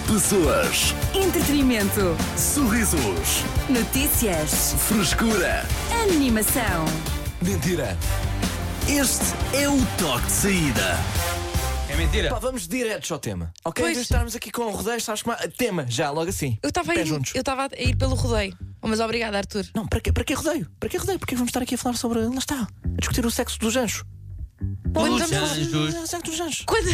Pessoas, Entretenimento. sorrisos, Notícias. frescura. Animação. Mentira. Este é o toque de saída. É mentira. Pá, vamos diretos ao tema. Ok? Pois. Em vez de estarmos aqui com o rodeio, sabes como é? Tema, já, logo assim. Eu estava Pés juntos. a ir pelo rodeio. Oh, mas obrigada, Arthur. Não, para que rodeio? Para que rodeio? Porque vamos estar aqui a falar sobre. Lá está. A discutir o sexo dos anjos. Quando Dos estamos- anjos. O sexo dos anjos. Quando...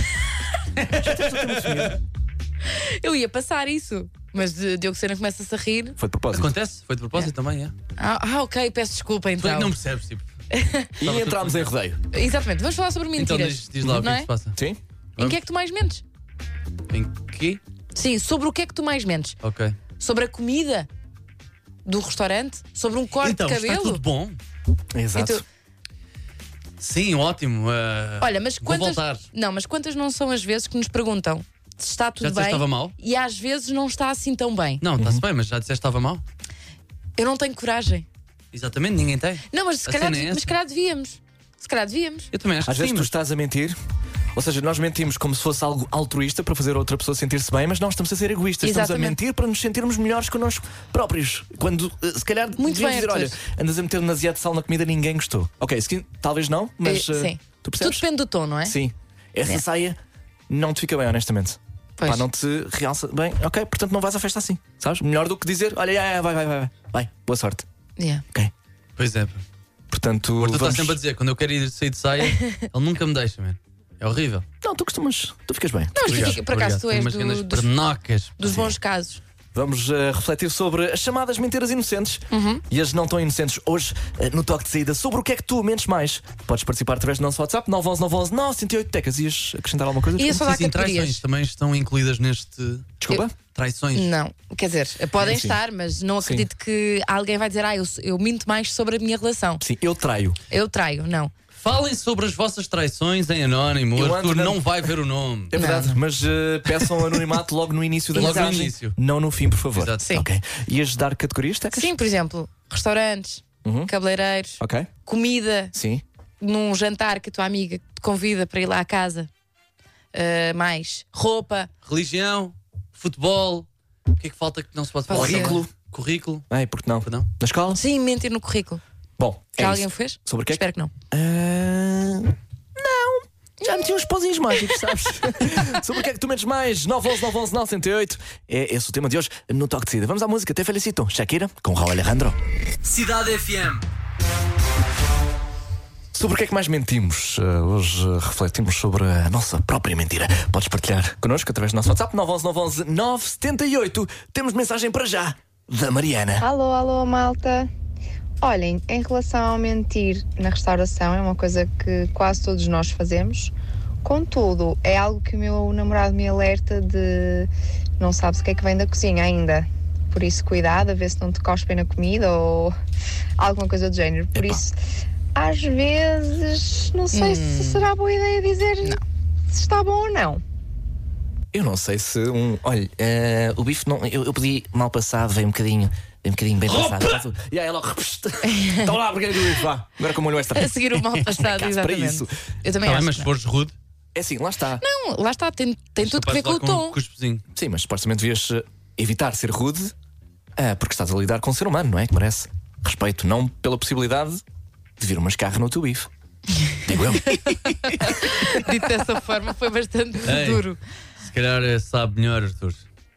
Já temos o tema definido. Eu ia passar isso, mas Diogo Sena começa-se a rir. Foi de propósito. Acontece? Foi de propósito também, é? Ok, peço desculpa Tu é então. que não percebes, tipo. E entramos em rodeio. Exatamente, vamos falar sobre Então mentiras. diz lá o que não é é? que se passa. Sim? Em que é que tu mais mentes? Em quê? Sim, sobre o que é que tu mais mentes? Ok. Sobre a comida do restaurante? Sobre um corte Então, de está cabelo? tudo bom? Exato. E tu- Sim, ótimo. Olha, mas Vou quantas. voltar. Não, mas quantas não são as vezes que nos perguntam se está tudo Já disseste bem estava mal? e às vezes não está assim tão bem? Não, está-se bem, mas já disseste que estava mal? Eu não tenho coragem. Exatamente, ninguém tem. Não, mas se A calhar, cena é essa. mas se calhar devíamos. Se calhar devíamos. Eu também acho Às que vezes sim, tu mas estás a mentir. Ou seja, nós mentimos como se fosse algo altruísta para fazer outra pessoa sentir-se bem, mas nós estamos a ser egoístas. Estamos a Exatamente. mentir para nos sentirmos melhores connosco próprios. Quando, se calhar, Muito devíamos bem, dizer: olha, Arthur. andas a meter demasiado sal na comida, ninguém gostou. Ok, talvez não, mas Sim. tu Tudo percebes? depende do tom, não é? Sim. Essa É. saia não te fica bem, honestamente. Pois. Pá, não te realça bem. Ok, portanto não vais à festa assim. Sabes? Melhor do que dizer: olha, vai, boa sorte. Yeah. Ok. Pois é. pá. Portanto, O Arthur está vamos... sempre a dizer, quando eu quero ir sair de saia, ele nunca me deixa, mano. É horrível. Não, tu costumas, tu ficas bem. Não, mas tu Obrigado, fica- por acaso tu és Tenho umas grandes dos pernocas. bons casos. Vamos refletir sobre as chamadas mentiras inocentes e as não tão inocentes hoje no toque de saída. Sobre o que é que tu mentes mais? Podes participar através do nosso WhatsApp 911 911 908 Tecas. Ias acrescentar alguma coisa? E Desculpa. só dá Sim, categorias. traições também estão incluídas neste. Desculpa? Traições. Não, quer dizer, podem Sim. estar, mas não acredito que alguém vai dizer, eu minto mais sobre a minha relação. Sim, eu traio. Eu traio, não. Falem sobre as vossas traições em anónimo. Eu O Arthur ando na- não vai ver o nome. É verdade, Não. mas peçam anonimato logo no início da Logo no mensagem. início. Não no fim, por favor. Exato. Sim. Ok. Ias dar categorias, Tecas? Sim, por exemplo, restaurantes, cabeleireiros, Ok. comida, Sim. num jantar que a tua amiga te convida para ir lá à casa. Mais roupa. Religião, futebol. O que é que falta que não se pode falar? Currículo. Currículo. Ai, porque não? Perdão. Na escola? Sim, mentir no currículo. Bom, Já é alguém isso. fez? Sobre o que é que... Espero que não. Não. Já meti uns pozinhos mágicos, sabes? Sobre o que é que tu metes mais? 911 911 908. É esse o tema de hoje no Toque de Saída. Vamos à música. Te felicito. Shakira com Raul Alejandro. Cidade FM. Sobre o que é que mais mentimos? Hoje refletimos sobre a nossa própria mentira. Podes partilhar connosco através do nosso WhatsApp 911 911 978. Temos mensagem para já da Mariana. Alô, alô, malta. Olhem, em relação ao mentir na restauração, é uma coisa que quase todos nós fazemos. Contudo, é algo que o meu namorado me alerta de não sabes o que é que vem da cozinha ainda. Por isso, cuidado, a ver se não te cospem na comida ou alguma coisa do género. Por Epá. isso, às vezes, não sei se será boa ideia dizer se está bom ou não. Eu não sei se Olha, o bife não. Eu pedi mal passado, veio um bocadinho bem passado. E aí logo. Estão lá, porque é do bife, vá. Agora com o molho extra. A seguir o mal passado, Para exatamente. isso. Eu também Tá bem, acho. mas que se fores rude, É assim, lá está. não, lá está, tem tudo a ver com o um tom. cuspezinho. Sim, mas supostamente devias evitar ser rude, porque estás a lidar com um ser humano, não é? Que merece respeito, não pela possibilidade de vir uma escarra no teu bife. Digo eu. Dito dessa forma, foi bastante Ei. duro. Se calhar sabe melhor, Arthur.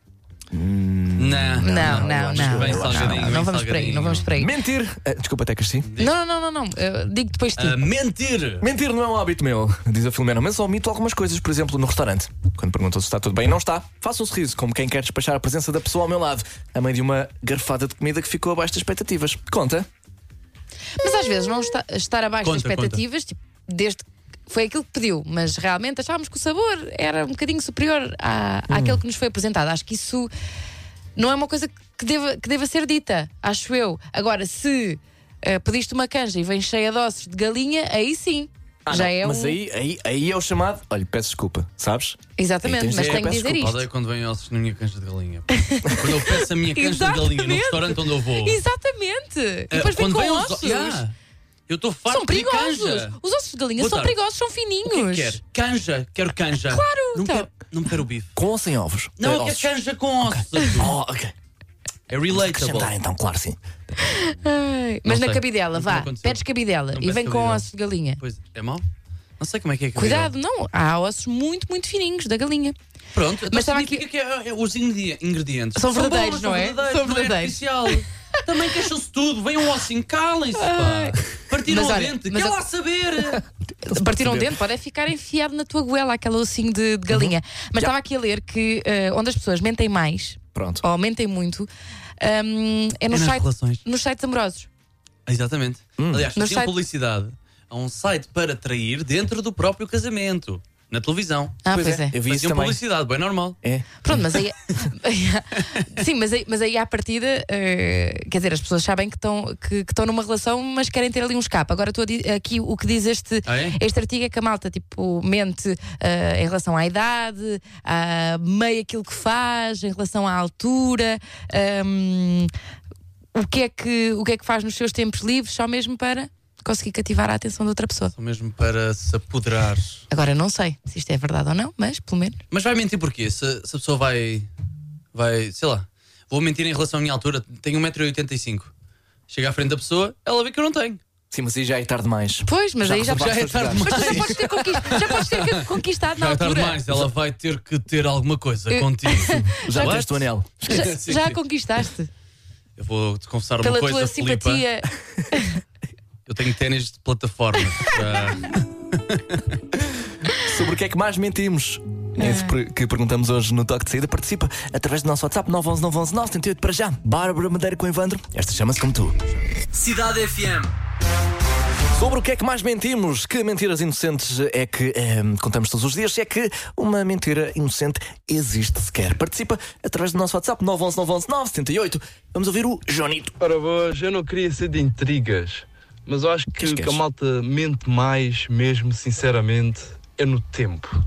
Não, Não. Bem salgadinho, bem Não vamos por aí, salgadinho. não vamos por aí. Mentir. Desculpa, Tecas, sim. Não. Eu digo depois de ti. Mentir! Mentir não é um hábito meu, diz a Filomena, mas omito algumas coisas, por exemplo, no restaurante. Quando perguntam se está tudo bem, não está. Faço um sorriso, como quem quer despachar a presença da pessoa ao meu lado, a meio de uma garfada de comida que ficou abaixo das expectativas. Conta? Mas às vezes não estar abaixo das Conta, expectativas, tipo, desde que foi aquilo que pediu, mas realmente achávamos que o sabor era um bocadinho superior àquele que nos foi apresentado. Acho que isso não é uma coisa que deva ser dita, acho eu. Agora, se pediste uma canja e vem cheia de ossos de galinha, aí sim. Já não, é mas um... aí é o chamado. Olha, peço desculpa, sabes? Exatamente, Aí tens mas de- tenho que peço dizer desculpa, isto. Odeio quando vêm ossos na minha cancha de galinha. Quando eu peço a minha cancha de galinha no Exatamente. restaurante onde eu vou. Exatamente! E depois vem quando com vem ossos. Yeah. Eu estou farto São de perigosos. canja. Os ossos de galinha Boa são tarde. perigosos, são O que é fininhos. que quer? Canja. Quero canja. Claro, Não então. me quero o bife. Com ou sem ovos? Não, eu ossos. quero canja com ossos. Oh, ok. É Vamos relatable. acrescentar então, claro, sim. Ai, mas Não na sei. cabidela, Nunca vá. me aconteceu. Pedes cabidela Não e peço vem com cabidela. ossos de galinha. Pois, é mau? Não sei como é que é. Cuidado, não. Há ossos muito, muito fininhos da galinha. Pronto, então Mas estava significa que os ingredientes São verdadeiros, bons, não é? São São não é verdadeiros. artificial. Também queixam-se tudo. Vem um ossinho, calem-se, pá. Partiram Mas o olha, dente. mas Quer eu- lá saber? Partiram um dente, pode ficar enfiado na tua goela, aquele ossinho de galinha. Mas estava aqui a ler que onde as pessoas mentem mais, Pronto. ou mentem muito, é nas relações. nos sites amorosos. Exatamente. Aliás, No tinha site- publicidade a um site para trair dentro do próprio casamento. Na televisão. Ah, pois é. Eu vi isso Faziam também. publicidade, bem normal. É. Pronto, mas aí. Sim, mas aí à partida, quer dizer, as pessoas sabem que estão numa relação, mas querem ter ali um escape. Agora, aqui o que diz este artigo é que a malta tipo, mente em relação à idade, a meio aquilo que faz, em relação à altura, o que é que faz nos seus tempos livres, só mesmo para conseguir cativar a atenção da outra pessoa. Só mesmo para se apoderar. Agora, não sei se isto é verdade ou não, mas pelo menos. Mas vai mentir porquê? Se a pessoa vai, sei lá, vou mentir em relação à minha altura, tenho 1,85m. Chega à frente da pessoa, ela vê que eu não tenho. Sim, mas aí já é tarde demais. Pois, mas aí já reservaste Já é os tarde lugares. Mas tu demais. já podes ter conquistado na Já é tarde altura. demais, ela vai ter que ter alguma coisa contigo. Já What? tens o anel. Sim, Já sim. a conquistaste. Eu vou-te confessar Pela uma coisa, tua Filipa. simpatia. Eu tenho ténis de plataforma. Sobre o que é que mais mentimos? É isso que perguntamos hoje no Toque de Saída. Participa através do nosso WhatsApp 911 911 978 para já. Bárbara Madeira com Evandro. Esta chama-se como tu. Cidade FM. Sobre o que é que mais mentimos? Que mentiras inocentes é que contamos todos os dias? Se é que uma mentira inocente existe sequer. Participa através do nosso WhatsApp 911 911 978. Vamos ouvir o Jonito. Ora boas, eu não queria ser de intrigas, mas eu acho que o que a malta mente mais, mesmo sinceramente, é no tempo.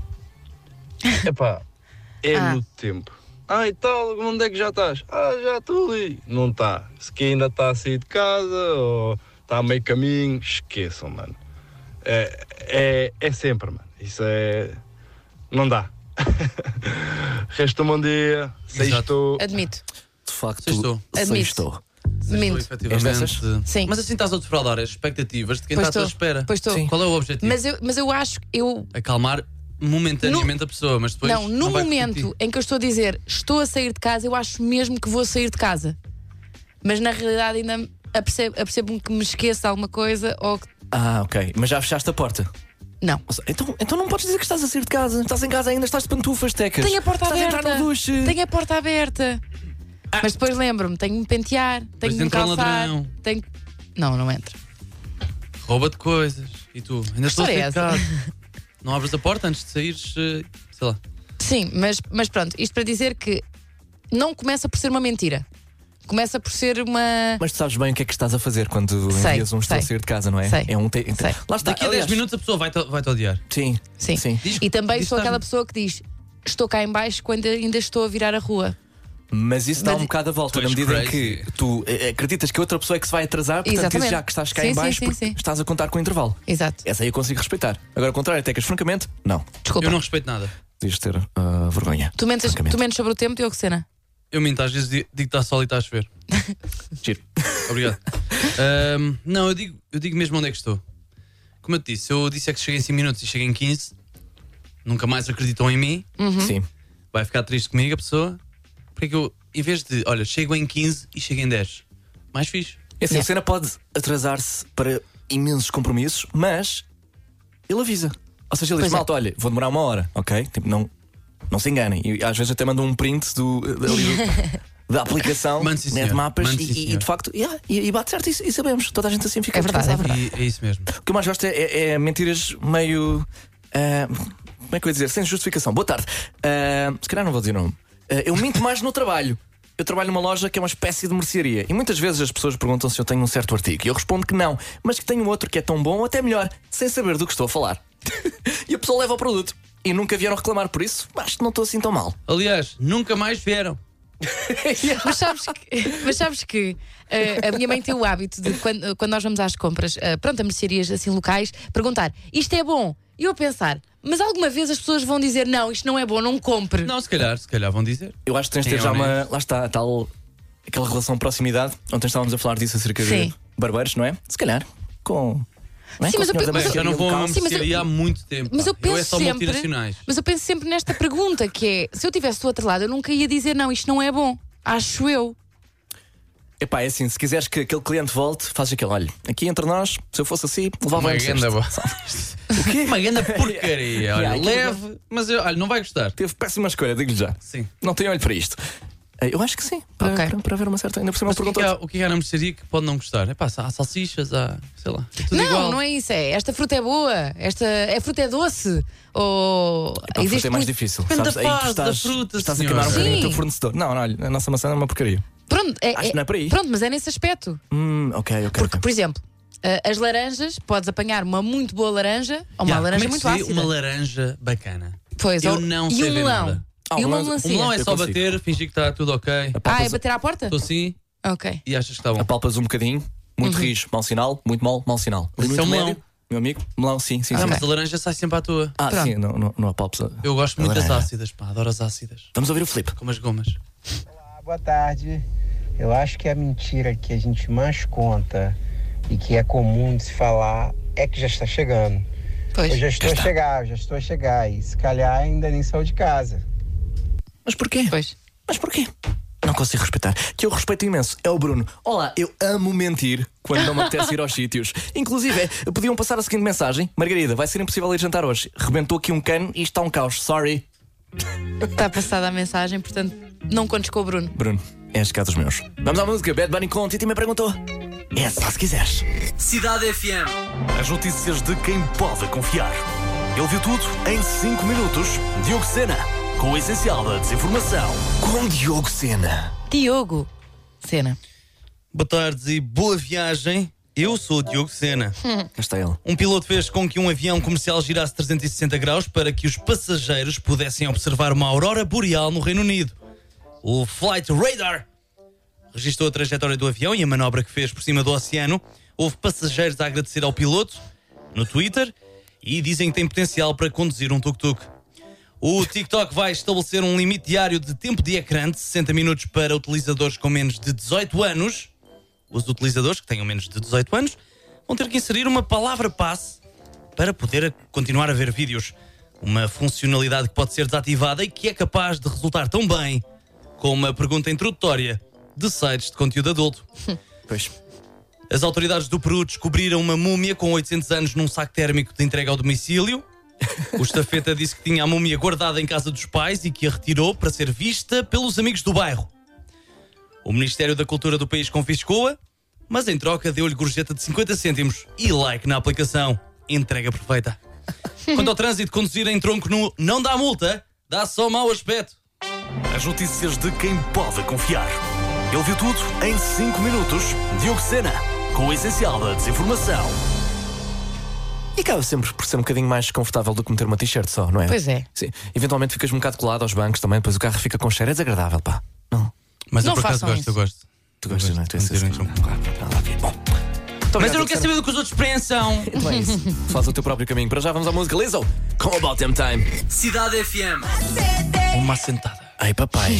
Epá, no tempo. E tal, onde é que já estás? Já estou ali. Não está. Se que ainda está a sair de casa ou está a meio caminho, esqueçam, mano. É sempre, mano. Isso é... não dá. Resta um bom dia. Sextou. Admito. De facto, Sextou. sextou. Minto. Efetivamente. Sim. Mas assim estás a defraudar as expectativas de quem Pois está à tua estou. espera. Pois estou. Sim. Qual é o objetivo? Mas eu acho que Acalmar momentaneamente a pessoa, mas depois. não, no vai momento repetir. em que eu estou a dizer estou a sair de casa, eu acho mesmo que vou sair de casa. Mas na realidade ainda apercebo-me que me esqueço de alguma coisa ou que. Ok. Mas já fechaste a porta? Não. Ou seja, então não podes dizer que estás a sair de casa. Estás em casa ainda, estás de pantufas, tecas. Tenho a porta estás aberta. a entrar no duche. Tenho a porta aberta. Mas depois lembro-me, tenho de me pentear, tenho de me entra um calçar. ladrão. Tenho... Não entra. Rouba-te coisas. E tu? Ainda estou a história sair é de essa? casa. Não abres a porta antes de saíres, sei lá. Sim, mas pronto, isto para dizer que não começa por ser uma mentira. Começa por ser uma. Mas tu sabes bem o que é que estás a fazer quando Sei, envias um estou a sei. sair de casa, não é? Sei, É um sei. Lá está. Daqui a 10 aliás, minutos a pessoa vai-te odiar. Sim. Sim. Diz- E também diz sou estar- aquela pessoa que diz: estou cá em baixo quando ainda estou a virar a rua. Mas isso dá Mas- um bocado a volta, Tu na és medida em crazy. que tu acreditas que a outra pessoa é que se vai atrasar, portanto Exatamente. dizes já que estás cá Sim, em baixo sim, porque sim. estás a contar com o intervalo. Exato. Essa aí eu consigo respeitar. Agora, ao contrário, tecas, francamente, não. Desculpa. Eu não respeito nada. Devias ter vergonha. Tu mentes francamente. sobre o tempo, Diogo Sena? Eu minto, às vezes digo que está sol e está a chover. Giro. Obrigado. Não, eu digo mesmo onde é que estou. Como eu te disse, se eu disser que cheguei em 5 minutos e cheguei em 15, nunca mais acreditam em mim, Sim. vai ficar triste comigo a pessoa. Porque é que eu, em vez de, olha, chego em 15 e chego em 10, mais fixe. É assim, a cena pode atrasar-se para imensos compromissos, mas ele avisa. Ou seja, ele diz: Pois é. malta, olha, vou demorar 1 hora, ok? Tipo, não se enganem. E às vezes até mandam um print da aplicação, Mande, sim, né, de senhor. mapas, Mande, sim, e senhor. de facto, e bate certo e sabemos. Toda a gente assim fica É verdade, é descansada. verdade. E é isso mesmo. O que eu mais gosto é mentiras meio. Como é que eu ia dizer? Sem justificação. Boa tarde. Se calhar não vou dizer o nome. Eu minto mais no trabalho. Eu trabalho numa loja que é uma espécie de mercearia. E muitas vezes as pessoas perguntam se eu tenho um certo artigo. E eu respondo que não, mas que tenho outro que é tão bom ou até melhor, sem saber do que estou a falar. E a pessoa leva o produto. E nunca vieram reclamar por isso. Acho que não estou assim tão mal. Aliás, nunca mais vieram. Mas sabes que a minha mãe tem o hábito de, quando nós vamos às compras, pronto, a mercearias assim locais, perguntar: isto é bom? E eu pensar: mas alguma vez as pessoas vão dizer não, isto não é bom, não compre? Não, se calhar vão dizer. Eu acho que tens de ter já uma. Lá está, tal. Aquela relação de proximidade. Ontem estávamos a falar disso acerca de barbeiros, não é? Se calhar. Com. Não é? Sim, Com mas eu senhores da Bem, já não vou a uma mercearia local. mercearia há muito tempo. Mas eu penso é só sempre, multinacionais. mas eu penso sempre nesta pergunta, que é: se eu tivesse do outro lado, eu nunca ia dizer não, isto não é bom. Acho eu. Epá, é assim, se quiseres que aquele cliente volte, fazes aquilo. Olha, aqui entre nós, se eu fosse assim, levava Uma um grande cesto. boa. O quê? Uma grande porcaria. Olha, Yeah, leve, mas olha, não vai gostar. Teve péssima escolha, digo-lhe já. Sim. Não tem olho para isto. Eu acho que sim, para, Ok. para haver uma certa. Ainda por cima Mas o que perguntou. é que há na mercearia que pode não gostar? É pá, há salsichas, há, sei lá, é tudo igual. Não é isso, é esta fruta é boa, esta fruta é doce. Ou A fruta é mais difícil. Depende Sabes? da Aí tu fase da estás, fruta, estás a senhora. queimar um bocadinho o Sim. teu fornecedor. Não, olha, a nossa maçã é uma porcaria. Pronto, Acho que não é por aí. Pronto, mas é nesse aspecto. Ok. Porque, por exemplo, as laranjas, podes apanhar uma muito boa laranja ou uma laranja como é muito que se vê ácida. uma laranja bacana? Pois, Eu ou- não e sei um ver melão. nada. E uma Um melancia. O melão é Eu só consigo. bater, fingir que está tudo ok. É bater à porta? Estou assim Ok. e achas que está bom. Apalpas um bocadinho, muito rijo, mau sinal, muito mole, mau sinal. Mas muito isso é um melão. médio, meu amigo, melão, sim. Ah, mas a laranja sai sempre à tua. Pronto. Sim, não apalpas. Eu gosto muito das laranja. ácidas, pá, adoro as ácidas. Vamos ouvir o Filipe. Como as gomas. Boa tarde. Eu acho que a mentira que a gente mais conta e que é comum de se falar é que já está chegando. Pois. Eu já estou a chegar e se calhar ainda nem saiu de casa. Mas porquê? Pois. Mas porquê? Não consigo respeitar. Que eu respeito imenso. É o Bruno. Olá, eu amo mentir quando não me apetece ir aos sítios. Inclusive, podiam passar a seguinte mensagem: Margarida, vai ser impossível ir jantar hoje. Rebentou aqui um cano e está um caos. Sorry. Está passada a mensagem, portanto, não contes com o Bruno. Bruno, és cá dos meus. Vamos à música. Bad Bunny com Titi me perguntou. É só se quiseres. Cidade FM. As notícias de quem pode confiar. Ele viu tudo em 5 minutos. Diogo Sena, com o essencial da desinformação. Com Diogo Sena. Diogo Sena. Boa tarde e boa viagem. Eu sou o Diogo Sena. Cá está ele. Um piloto fez com que um avião comercial girasse 360 graus para que os passageiros pudessem observar uma aurora boreal no Reino Unido. O Flight Radar registrou a trajetória do avião e a manobra que fez por cima do oceano. Houve passageiros a agradecer ao piloto no Twitter e dizem que tem potencial para conduzir um tuk-tuk. O TikTok vai estabelecer um limite diário de tempo de ecrã de 60 minutos para utilizadores com menos de 18 anos. Os utilizadores que tenham menos de 18 anos vão ter que inserir uma palavra-passe para poder continuar a ver vídeos. Uma funcionalidade que pode ser desativada e que é capaz de resultar tão bem como uma pergunta introdutória de sites de conteúdo adulto. Pois. As autoridades do Peru descobriram uma múmia com 800 anos num saco térmico de entrega ao domicílio. O estafeta disse que tinha a múmia guardada em casa dos pais e que a retirou para ser vista pelos amigos do bairro. O Ministério da Cultura do país confiscou-a, mas em troca deu-lhe gorjeta de 50 cêntimos e like na aplicação. Entrega perfeita. Quanto ao trânsito, conduzir em tronco nu não dá multa, dá só mau aspecto. As notícias de quem pode confiar. Ele viu tudo em 5 minutos. Diogo Sena, com o essencial da desinformação. E acaba sempre por ser um bocadinho mais confortável do que meter uma t-shirt só, não é? Pois é. Sim. Eventualmente ficas um bocado colado aos bancos também, depois o carro fica com cheiro. É desagradável, pá. Não. Mas Não eu por acaso façam gosto, isso. eu gosto. Tu gostas, não é? Tu és Conduzir em assim. tronco. Claro, nada a ver. Bom. Mas eu não quero saber do que os outros pensam. Então é isso. Faz o teu próprio caminho. Para já vamos à música Lizzo com About Damn Time. Cidade FM. Uma assentada. Ai, papai.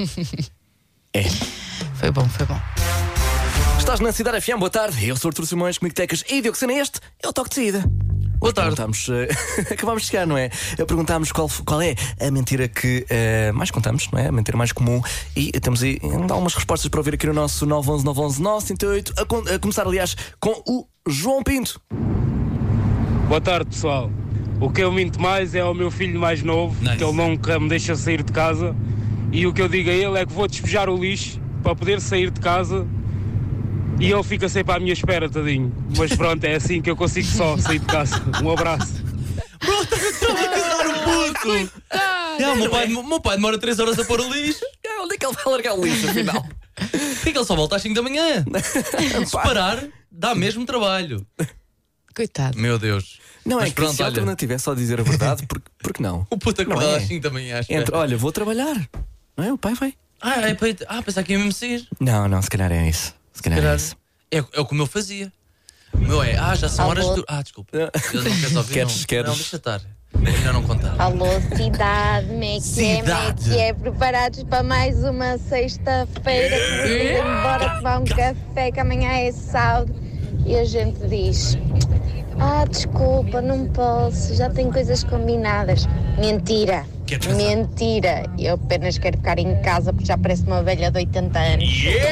É. Foi bom, foi bom. Estás na Cidade FM, boa tarde. Eu sou Artur Simões, comigo Tecas e Diogo Sena. Este é o Toque de Saída. Boa tarde. Perguntámos, acabámos de chegar, não é? Perguntámos qual é a mentira que mais contamos, não é? A mentira mais comum. E temos aí algumas respostas para ouvir aqui no nosso 911 911 938. A começar, aliás, com o João Pinto. Boa tarde, pessoal. O que eu minto mais é ao meu filho mais novo, Nice. que ele nunca me deixa sair de casa. E o que eu digo a ele é que vou despejar o lixo para poder sair de casa. E ele fica sempre à minha espera, tadinho. Mas pronto, é assim que eu consigo só sair de casa. Um abraço. Traumatizar o puto! O meu pai demora 3 horas a pôr o lixo. Onde é que ele vai largar o lixo, afinal? Por que ele só volta às 5 da manhã? Se parar, dá mesmo trabalho. Coitado. Meu Deus. Não, Mas é que pronto, se a olha. alternativa é só dizer a verdade, porque não? O puto Não acordado é. às 5 da manhã, acho que Olha, vou trabalhar. Não é? O pai vai. Pensar que ia mesmo sair. Não, se calhar é isso. Se calhar é isso. É o que o meu fazia. O meu já são horas de. Desculpa. Eu não quero ouvir. Queres? Não, deixa estar. Ainda não contava. Alô, cidade, como é que é? Preparados para mais uma sexta-feira que embora tomar um café, que amanhã é sábado. E a gente diz: desculpa, não posso, já tenho coisas combinadas. Mentira. Mentira. Eu apenas quero ficar em casa porque já parece uma velha de 80 anos.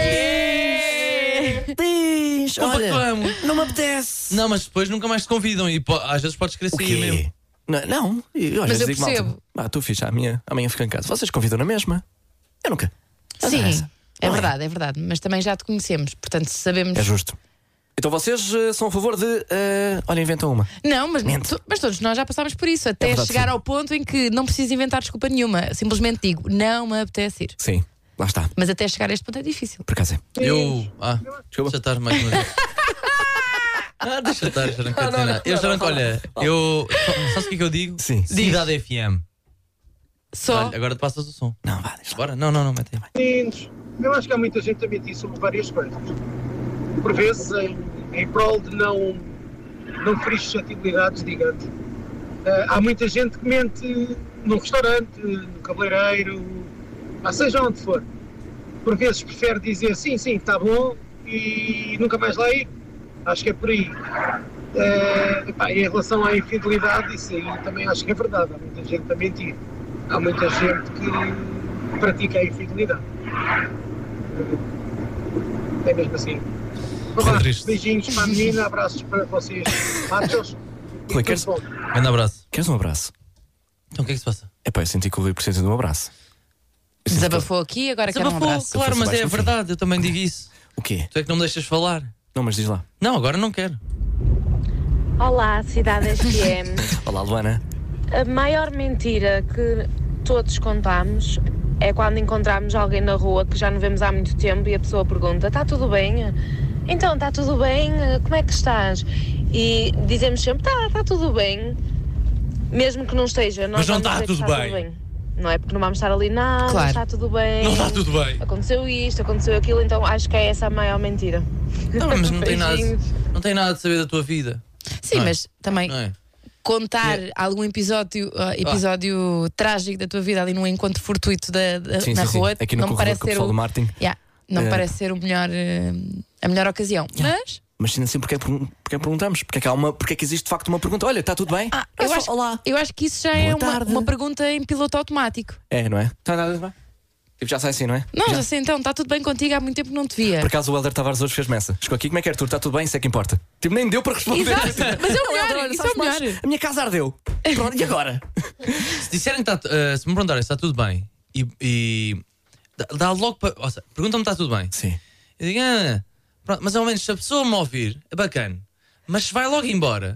Diz, olha, não me apetece. Não, mas depois nunca mais te convidam e às vezes podes querer sair mesmo. Não, mas eu percebo. Tu fixe, amanhã fico em casa. Vocês convidam na mesma? Eu nunca. Sim, é verdade. Mas também já te conhecemos, portanto sabemos. É justo. Então vocês são a favor de. Olha, inventam uma. Não, mas todos nós já passámos por isso, até chegar ao ponto em que não preciso inventar desculpa nenhuma. Simplesmente digo, não me apetece ir. Sim, lá está. Mas até chegar a este ponto é difícil. Por acaso é. Deixa estar mais uma vez. Deixa estar, já não quero dizer nada. Eu já não, olha, sabes o que é que eu digo? Sim. Cidade FM. Só. Olha, agora te passas o som. Não, vá, deixa. Bora? Não, mete aí. Eu acho que há muita gente a mentir sobre várias coisas. Por vezes, em prol de não ferir suscetibilidades, digamos. Há muita gente que mente num restaurante, no cabeleireiro, seja onde for. Por vezes prefere dizer sim, está bom e nunca mais lá ir. Acho que é por aí. Em relação à infidelidade, isso aí também acho que é verdade. Há muita gente a mentir. Há muita gente que pratica a infidelidade. É mesmo assim. Beijinhos para a menina, abraços para vocês. Machos. Rui, queres? Grande abraço. Queres um abraço? Então o que é que se passa? Eu senti que o Rui precisa de um abraço. Desabafou aqui, agora quer um abraço. Claro, mas é verdade, eu também digo isso. O quê? Tu é que não me deixas falar. Não, mas diz lá. Não, agora não quero. Olá, Cidade FM. Olá, Luana. A maior mentira que todos contamos é quando encontramos alguém na rua que já não vemos há muito tempo e a pessoa pergunta: está tudo bem? Então, está tudo bem? Como é que estás? E dizemos sempre: está tudo bem. Mesmo que não esteja. Mas não está tudo bem. Não é porque não vamos estar ali, não está tudo bem. Não está tudo bem. Aconteceu isto, aconteceu aquilo, então acho que é essa a maior mentira. Não, mas não tem nada de saber da tua vida. Sim, mas também contar algum episódio trágico da tua vida ali num encontro fortuito na rua, aqui no não me parece ser não me parece ser a melhor ocasião. Mas ainda assim, porque perguntamos? Porque é que existe de facto uma pergunta? Olha, está tudo bem? Eu acho que isso já é uma pergunta em piloto automático. É, não é? Está nada bem? Tipo, já sai assim, não é? Não, já sei, então, está tudo bem contigo, há muito tempo que não te via. Por acaso o Helder Tavares hoje fez-me essa. Chegou aqui, como é que é, Arthur? Está tudo bem? Isso é que importa. Tipo, nem deu para responder. Exato, mas é o melhor, isso é o melhor. A minha casa ardeu. Pronto, e agora? Se disserem que se me perguntarem se está tudo bem e dá logo para. Perguntam-me se está tudo bem. Sim. Eu digo, pronto, mas ao menos se a pessoa me ouvir, é bacana. Mas se vai logo embora,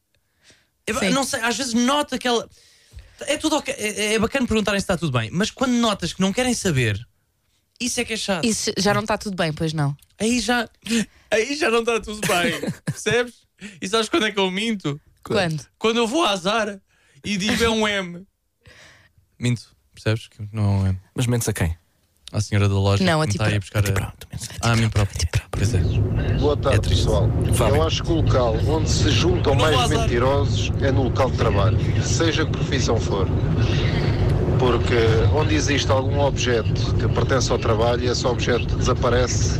não sei, às vezes nota que ela. É tudo ok, é bacana perguntarem se está tudo bem, mas quando notas que não querem saber, isso é que é chato. Isso já não está tudo bem, pois não? Aí já não está tudo bem, percebes? E sabes quando é que eu minto? Quando? Quando eu vou à Zara e digo é um M. Minto, percebes? Que não é um M. Mas mentes a quem? À senhora da loja. Não, a ti próprio. A mim próprio. Pois é. Boa tarde, pessoal. Eu acho que o local onde se juntam mais mentirosos é no local de trabalho, seja que profissão for. Porque onde existe algum objeto que pertence ao trabalho, esse objeto desaparece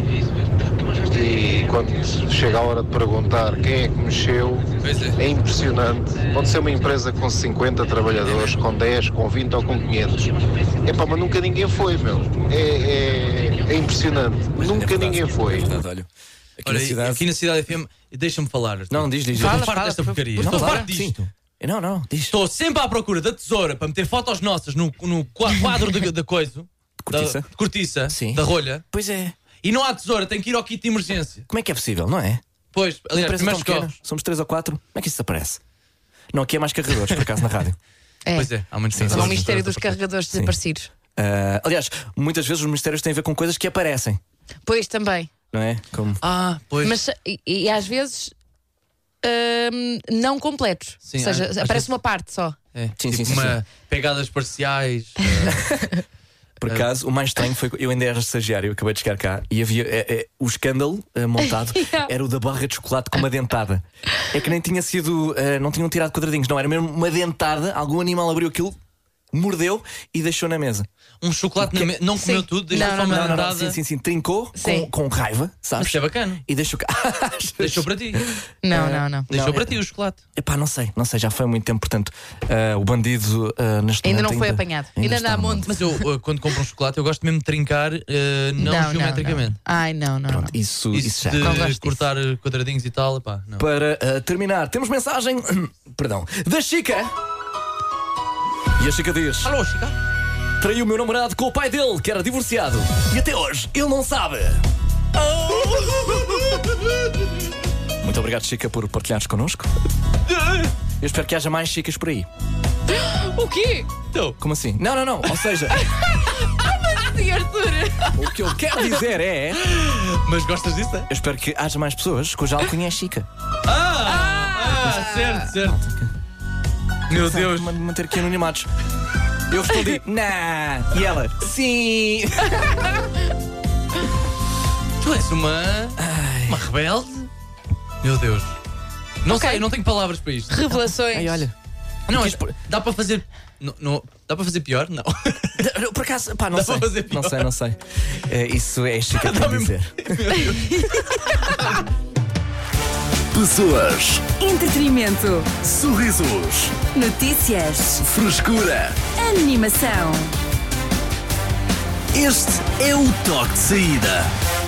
e quando chega a hora de perguntar quem é que mexeu, é impressionante. Pode ser uma empresa com 50 trabalhadores, com 10, com 20 ou com 500. Mas nunca ninguém foi, meu. É impressionante. Nunca ninguém foi. Olha, aqui na cidade FM, deixa-me falar. Não, diz. Estou farto desta porcaria. Estou farto disto. Não, diz. Estou sempre à procura da tesoura para meter fotos nossas no quadro da coisa. De cortiça. Sim. Da rolha. Pois é. E não há tesoura, tem que ir ao kit de emergência. Como é que é possível, não é? Pois, aliás, somos 3 ou 4. Como é que isso desaparece? Não, aqui é mais carregadores, por acaso, na rádio. Pois é, há muitos É o mistério dos carregadores desaparecidos. Aliás, muitas vezes os mistérios têm a ver com coisas que aparecem. Pois, também. Não é? Como... Pois. Mas, e às vezes não completos. Sim, ou seja, aparece uma parte só. Sim. Pegadas parciais. Por acaso, o mais estranho foi que eu ainda era estagiário, eu acabei de chegar cá e havia o escândalo montado era o da barra de chocolate com uma dentada. É que nem tinha sido, não tinham tirado quadradinhos, não, era mesmo uma dentada. Algum animal abriu aquilo, mordeu e deixou na mesa. Um chocolate na mesa, não comeu tudo, deixou só uma dentada. Sim, trincou com raiva, sabes? Mas é bacana. E deixou cá. Deixou para ti. Não. Deixou para ti o chocolate. Epá, não sei, já foi há muito tempo, portanto, o bandido neste ainda momento não foi apanhado. Ainda anda a monte. Mas eu, quando compro um chocolate, eu gosto mesmo de trincar, não geometricamente. Ai, não. Pronto, isso já. De cortar quadradinhos e tal, epá, não. Para terminar, temos mensagem perdão, da Chica. E a Chica diz: alô, Chica. Traiu o meu namorado com o pai dele, que era divorciado. E até hoje ele não sabe. Muito obrigado, Chica, por partilhares connosco. Eu espero que haja mais Chicas por aí. O quê? Então. Como assim? Não. Ou seja, mas sim, Arthur. o que eu quero dizer é. Mas gostas disso, é? Eu espero que haja mais pessoas cuja alcunha é Chica. Certo. Meu Deus. Manter aqui anonimatos. Eu respondi, nah. E ela, sim. Tu és uma rebelde? Meu Deus. Não sei, não tenho palavras para isto. Revelações. Ai, olha. Não, dá para fazer. Não, dá para fazer pior? Não. Por acaso, pá, não dá sei. Para fazer pior. Não sei. Isso é Chica para dizer. Pessoas, Entretenimento. sorrisos, Notícias. frescura. Animação. Este é o toque de saída.